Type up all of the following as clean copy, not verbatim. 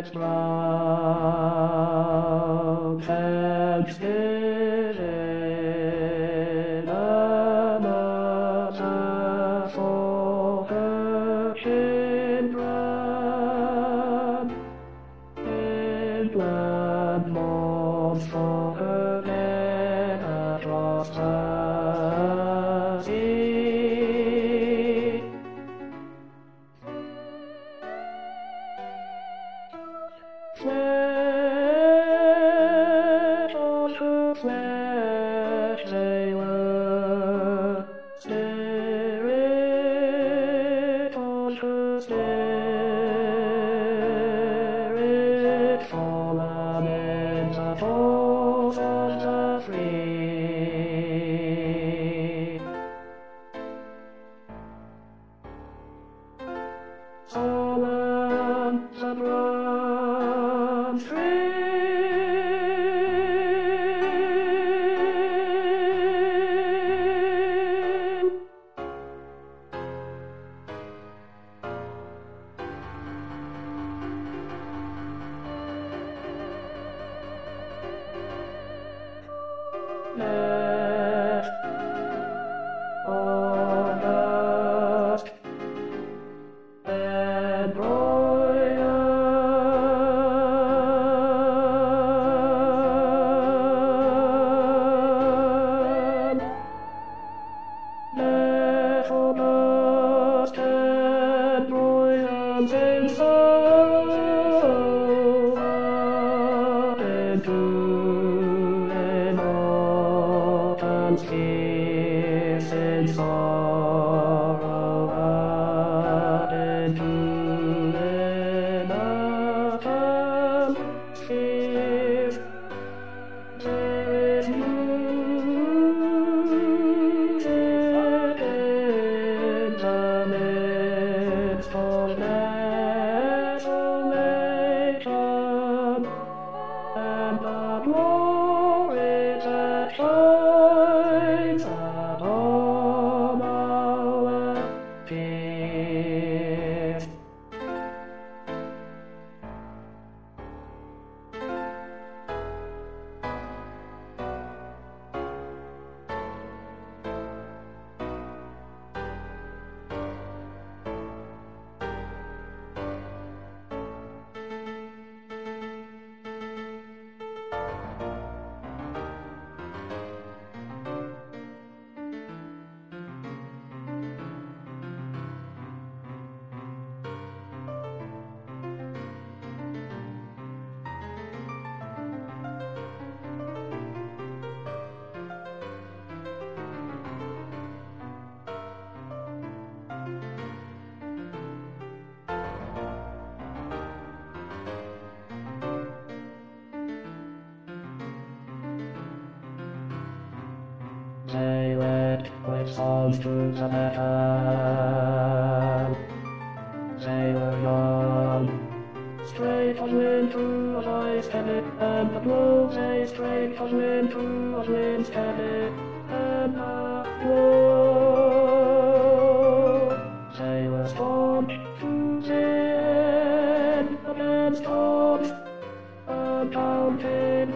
brown Thanksgiving, a mother for her children, in blood mourns for her men across the sea. Flesh on her flesh they were, spirit on her spirit, fallen in the fold of the free. Solemn the bronze tree. Left August and Brian, left August and Brian's in sorrow into immortal tears in sorrow into immortal tears. There is music in the midst of desolation, and the glory that shines upon our fears. They went with songs to the battle. They were young, straight as wind through a voice headed, and the blow they straight as wind through a wind's headed, and the blow they were staunch to the end, against odds uncounted.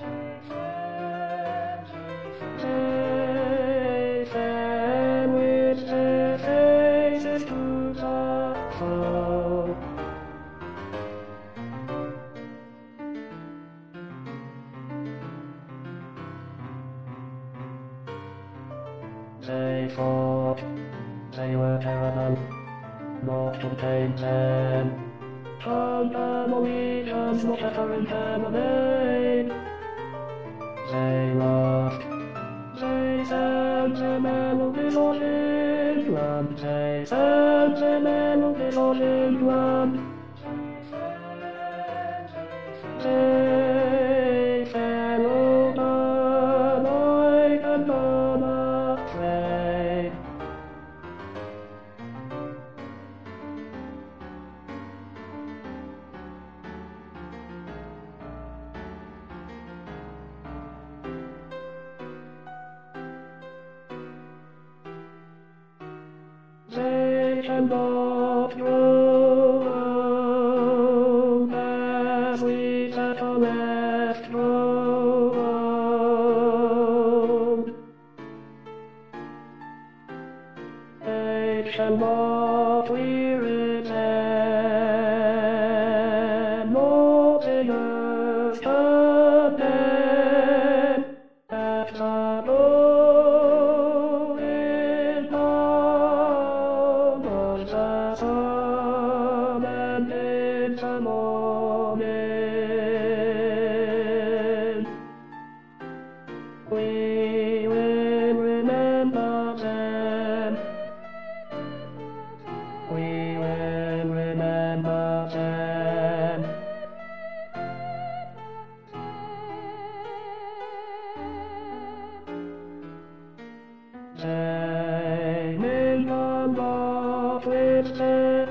They fell with their faces to the foe. They fought, they were terrible, not to tame them. From the Norwegians, not ever in them amain. They laughed, they sang the melodies of England, they sang the melodies of England. They fell over like a murmur train. They cannot grow old. and what we return. No sinners condemned at the lowing down of the sun and in the morning. We will remember them. We will remember them. They may come off with their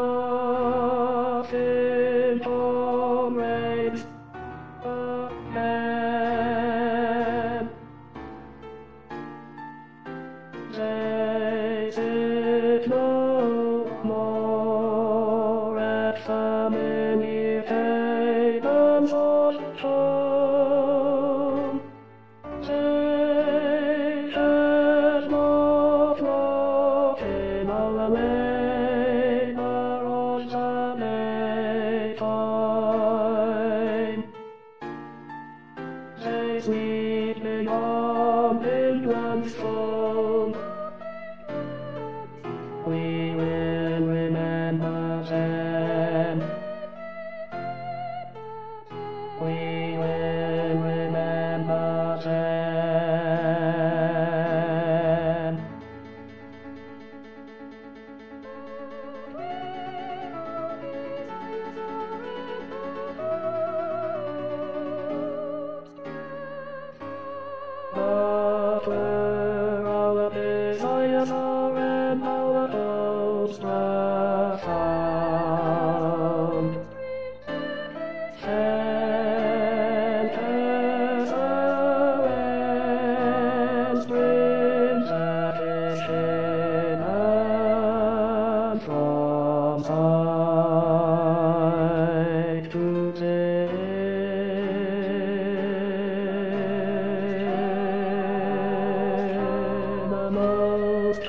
laughing comrades again. They sit no more at familiar tables of home. They had no floating away on the Maytime. They sweetly hum England's song. We will remember them. We will remember them. But where our desires are and our hopes were found, sent as a rain springs at his shin and from sight to the most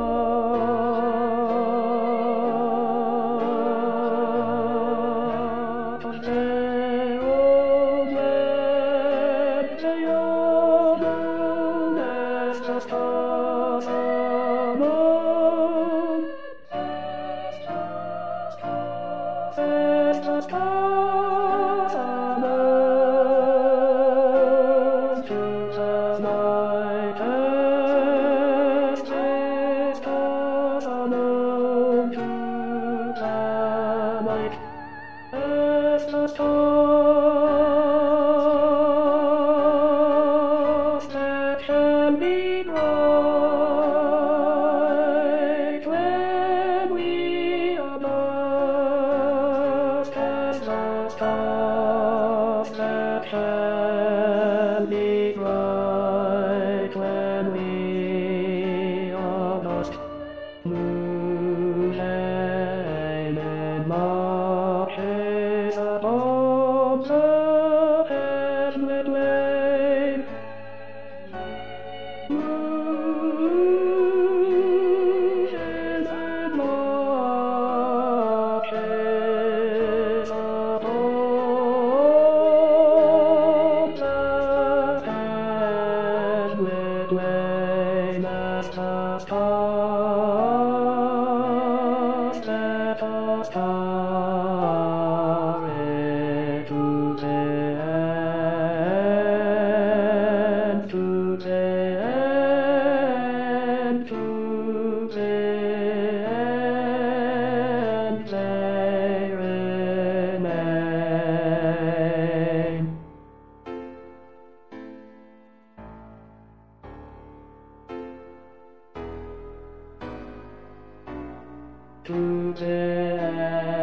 heart of their own land, they all known as the stars alone. As the stars alone to the night, as the stars alone to the night, as the stars that can be bright when we are lost, as the stars that can be bright when we are lost. Moonlighted marches upon the heavenly plain. Moonlighted marches upon the heavenly plain as the stars that are starry to the end, to the end, to the end, they remain. To the end.